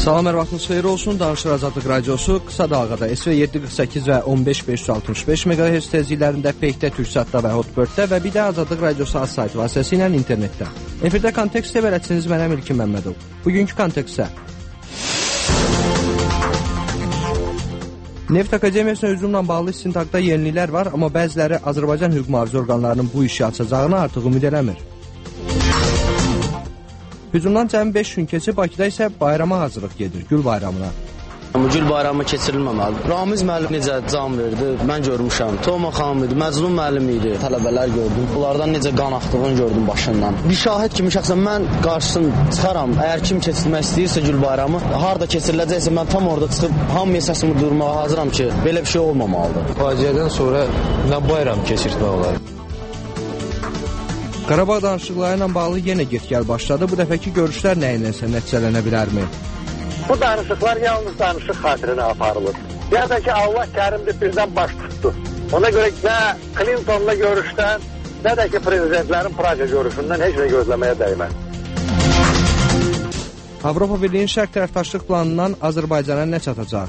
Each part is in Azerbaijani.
Salam, hər vaxtınız xeyir olsun. Danışır Azadlıq Radiosu qısa dalğada SV 748 və 15565 MHz tezliklərində Peykdə, Türksatda və Hotbirddə və bir də Azadlıq Radiosu az saytı vasitəsilə internetdə. Efirdə Kontekstə bələdçiniz mənəm İlkin Məmmədov. Bugünkü Kontekstə Neft Akademiyasına hücumla bağlı istintaqda yeniliklər var, amma bəziləri Azərbaycan hüquq mühafizə orqanlarının bu işi açacağını artıq ümid eləmir. Hücumdan cəmi 5 gün keçib, Bakıda isə bayrama hazırlıq gedir, Gül bayramına. Gül bayramı keçirilməməlidir. Ramiz müəllim necə can verdi, mən görmüşəm. Toma xanım idi, Məcnun müəllim idi, tələbələr gördüm. Bunlardan necə qan axdığını gördüm başından. Bir şahid kimi şəxsən mən qarşısına çıxaram. Əgər kim keçirmək istəyirsə Gül bayramı, harda keçiriləcəksə mən tam orada çıxıb hamıya səsimi duyurmağa hazıram ki, belə bir şey olmamalıdır. Faciədən sonra nə bayram keçirtmək olar? Qarabağ danışıqları ilə bağlı yenə get-gəl başladı. Bu dəfəki görüşlər nə ilənsə nəticələnə bilərmi? Bu danışıqlar yalnız danışıq xatirinə aparılır. Ya da ki, Allah kərimdir birdən baş tutdu. Ona görə nə Clinton'la görüşdən, nə də ki, prezidentlərin Praga görüşündən heç nə gözləməyə dəyməz. Avropa Birliyinin şərq tərəfdaşlıq planından Azərbaycana nə çatacaq?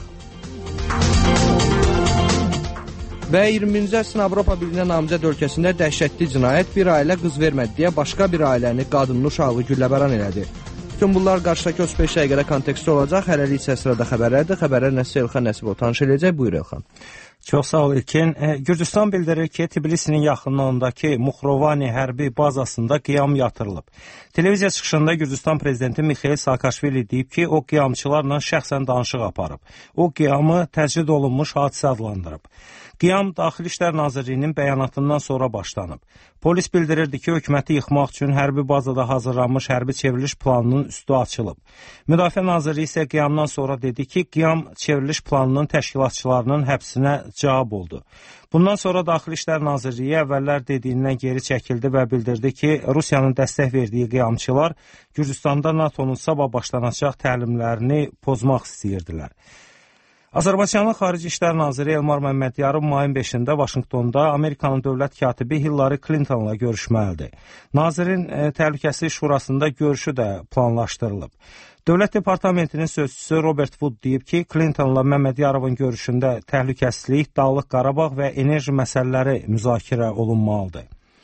Və 21-ci əsrin Avropa Birliyinə namizəd ölkəsində dəhşətli cinayət bir ailə qız vermədi deyə başqa bir ailəni, qadınlı uşaqlı gülləbəran elədi. Bütün bunlar qarşıdakı 35 dəqiqədə kontekstdə olacaq. Hələlik isə sırada xəbərlərdir. Xəbərlər nəsə Elxan Nəsibov tanış edəcək. Buyur Elxan. Çox sağ ol İlkin. Gürcüstan bildirir ki, Tbilisinin yaxınlığındakı Muxrovani hərbi bazasında qiyam yatırılıb. Televiziya çıxışında Gürcüstan prezidenti Mixail Saakashvili deyib ki, o qiyamçılarla şəxsən danışıq aparıb. O qiyamı təcrid olunmuş hadisə adlandırıb. Qiyam Daxili İşlər Nazirliyinin bəyanatından sonra başlanıb. Polis bildirirdi ki, hökuməti yıxmaq üçün hərbi bazada hazırlanmış hərbi çevriliş planının üstü açılıb. Müdafiə Naziri isə qiyamdan sonra dedi ki, qiyam çevriliş planının təşkilatçılarının həbsinə cavab oldu. Bundan sonra Daxili İşlər Nazirliyi əvvəllər dediyindən geri çəkildi və bildirdi ki, Rusiyanın dəstək verdiyi qiyamçılar Gürcüstanda NATO'nun sabah başlanacaq təlimlərini pozmaq istəyirdilər. Azərbaycanın Xarici İşlər Naziri Elmar Məmmədiyarov mayın 5-də Vaşinqtonda Amerikanın dövlət katibi Hillary Clinton'la görüşməlidir. Nazirin Təhlükəsizlik Şurasında görüşü də planlaşdırılıb. Dövlət Departamentinin sözçüsü Robert Wood deyib ki, Clinton'la Məmmədiyarovun görüşündə təhlükəsizlik, Dağlıq Qarabağ və enerji məsələləri müzakirə olunmalıdır.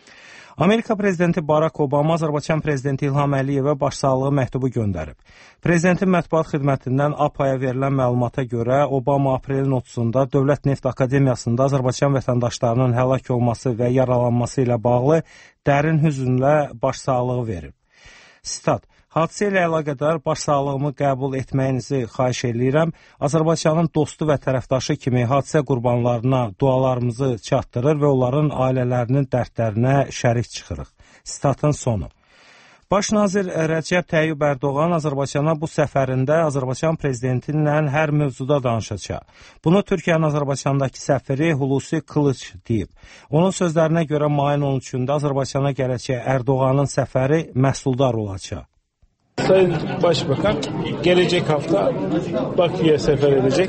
Amerika prezidenti Barack Obama Azərbaycan prezidenti İlham Əliyevə başsağlığı məktubu göndərib. Prezidentin mətbuat xidmətindən APA-ya verilən məlumata görə Obama aprelin 30-da Dövlət Neft Akademiyasında Azərbaycan vətəndaşlarının həlak olması və yaralanması ilə bağlı dərin hüznlə başsağlığı verib. Sitat: Hadisə ilə əlaqədar başsağlığımı qəbul etməyinizi xahiş edirəm. Azərbaycanın dostu və tərəfdaşı kimi hadisə qurbanlarına dualarımızı çatdırır və onların ailələrinin dərdlərinə şərik çıxırıq. Sitatın sonu. Baş nazir Rəcəb Təyyib Ərdoğan Azərbaycana bu səfərində Azərbaycan prezidenti ilə hər mövzuda danışacaq. Bunu Türkiyənin Azərbaycandakı səfiri Hulusi Kılıç deyib. Onun sözlərinə görə mayın 13-də Azərbaycana gələcək Ərdoğanın səfəri məhsuldar olacaq. Sayın Başbakan gelecek hafta Bakü'ye sefer edecek.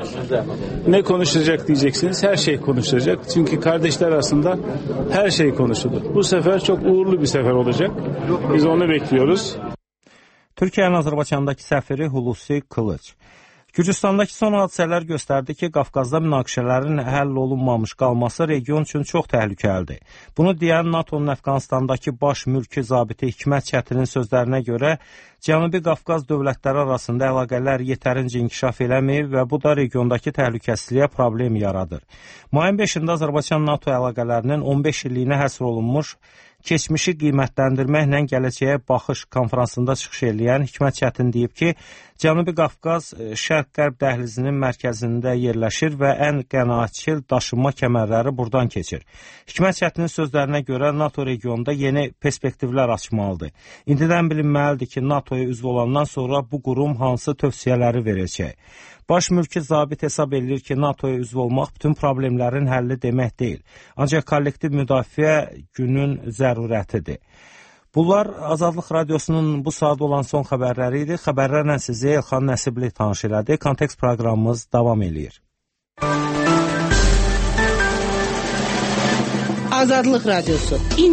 Ne konuşacak diyeceksiniz. Her şey konuşulacak. Çünkü kardeşler arasında her şey konuşulur. Bu sefer çok uğurlu bir sefer olacak. Biz onu bekliyoruz. Türkiyənin Azərbaycandakı səfiri Hulusi Kılıç. Gürcüstandakı son hadisələr göstərdi ki, Qafqazda münaqişələrin həll olunmamış qalması region üçün çox təhlükəlidir. Bunu deyən NATO'nun Əfqanistandakı baş mülki zabiti Hikmət Çətinin sözlərinə görə, Cənubi Qafqaz dövlətləri arasında əlaqələr yetərincə inkişaf eləməyib və bu da regiondakı təhlükəsizliyə problem yaradır. Mayın 5-də Azərbaycan-NATO əlaqələrinin 15 illiyinə həsr olunmuş keçmişi qiymətləndirməklə gələcəyə baxış konfransında çıxış eləyən Hikmət Çətin deyib ki, Cənubi Qafqaz şərq-qərb dəhlizinin mərkəzində yerləşir və ən qənaətçil daşınma kəmərləri buradan keçir. Hikmət Çətinin sözlərinə görə NATO regionda yeni perspektivlər açmalıdır. İndidən bilinməlidir ki, NATOya üzv olandan sonra bu qurum hansı tövsiyələri verəcək. Baş mülki zabit hesab edilir ki, NATOya üzv olmaq bütün problemlərin həlli demək deyil. Ancaq kollektiv müdafiə günün zərurətidir. Bunlar Azadlıq Radiosunun bu saat olan son xəbərləri idi. Xəbərlərlə sizi Elxan Nəsibli tanış elədi. Kontekst proqramımız davam edir. Azadlıq Radiosu.